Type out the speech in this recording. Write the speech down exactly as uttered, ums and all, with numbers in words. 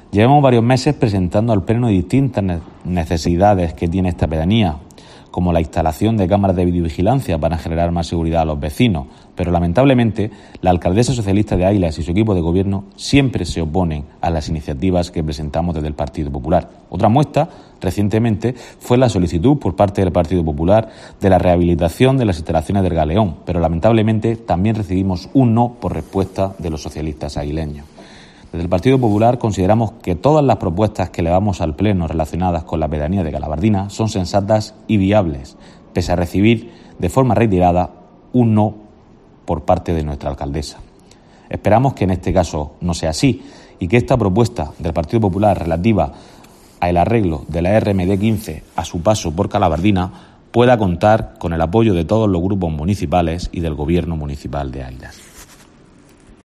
Llevamos varios meses presentando al Pleno distintas necesidades que tiene esta pedanía, como la instalación de cámaras de videovigilancia para generar más seguridad a los vecinos, pero lamentablemente la alcaldesa socialista de Águilas y su equipo de gobierno siempre se oponen a las iniciativas que presentamos desde el Partido Popular. Otra muestra, recientemente, fue la solicitud por parte del Partido Popular de la rehabilitación de las instalaciones del Galeón, pero lamentablemente también recibimos un no por respuesta de los socialistas aguileños. Desde el Partido Popular consideramos que todas las propuestas que elevamos al Pleno relacionadas con la pedanía de Galabardina son sensatas y viables, pese a recibir de forma reiterada un no por parte de nuestra alcaldesa. Esperamos que en este caso no sea así y que esta propuesta del Partido Popular relativa al arreglo de la R M D quince a su paso por Galabardina pueda contar con el apoyo de todos los grupos municipales y del Gobierno municipal de Águilas.